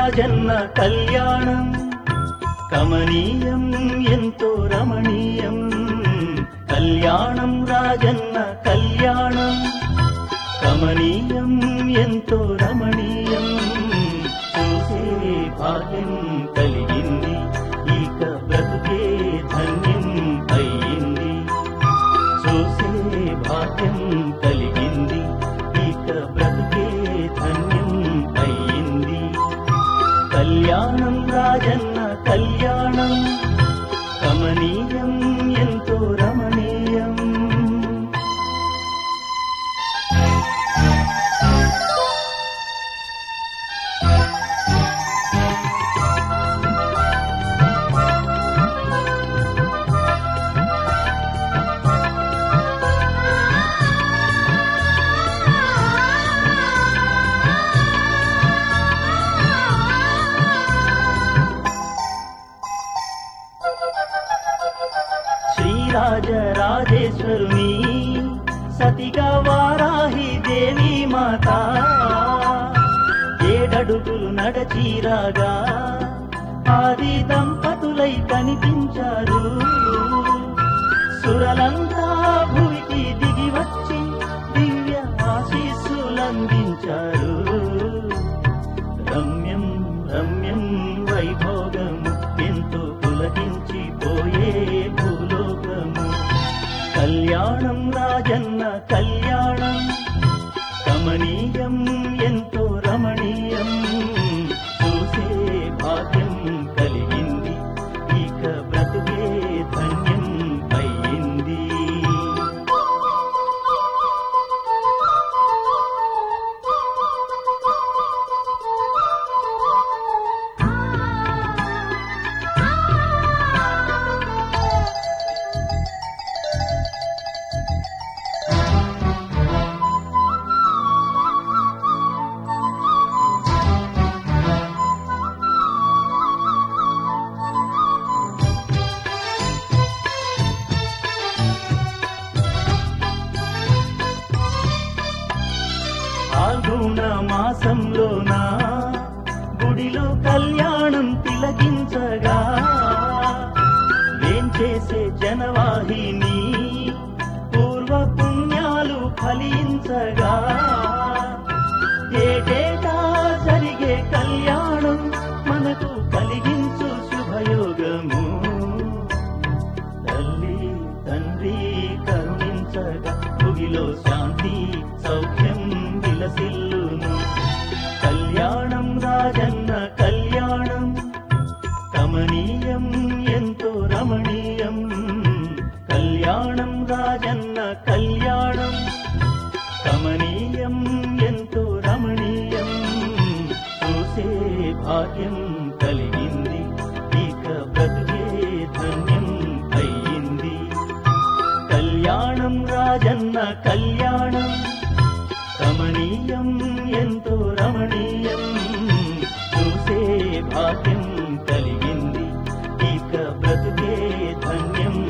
రాజన్న కళ్యాణం కమనీయం ఎంతో రమణీయం. కళ్యాణం రాజన్న కళ్యాణం కమనీయం ఎంతో రమణీయం. చూసే భాగ్యం కలిగింది ఇక బ్రతుకే ధన్యం అయ్యింది. చూసే భాగ్యం కలిగింది ఇక బ్రతుకే ధన్యం అయ్యింది. కళ్యాణం రాజన్న కళ్యాణం కమనీయం ఎంతో రమణీయం. రాజరాజేశ్వరుని సతిగా వారాహి దేవి మాత 7 అడుగులు నడచిరాగా ఆది దంపతులై కనిపించారు. సురలంతా భూమికి దిగి వచ్చి దివ్య ఆశీస్సులందించారు. రమ్యం రమ్యం వైభోగము ఎంతో పులకించిపోయే భూలోకము. కళ్యాణం రాజన్న కళ్యాణం కమనీయం ఎంతో రమణీయం. చూసే భాగ్యం కలిగింది ఇక బ్రతుకే ధన్యం అయ్యింది. ఫాల్గుణ మాసంలోనా గుడిలో కళ్యాణం తిలకించగా ఏం చేసే జనవాహిని పూర్వ పుణ్యాలు ఫలించగా ఏటేటా జరిగే కళ్యాణం మనకు కలిగించు శుభయోగము. తల్లి తండ్రి కరుణించగా భుగిలో శాంతి సౌఖ్యం విలసిల్లును. కళ్యాణం రాజన్న కళ్యాణం కమనీయం ఎంతో రమణీయం. కళ్యాణం రాజన్న కళ్యాణం కమనీయం ఎంతో రమణీయం. చూసే భాగ్యం కలిగింది ఇక బ్రతుకే ధన్యం అయ్యింది. కళ్యాణం రాజన్న కళ్యాణం కమనీయం ఎంతో రమణీయం. చూసే భాగ్యం కలిగింది ఇక బ్రతుకే ధన్యం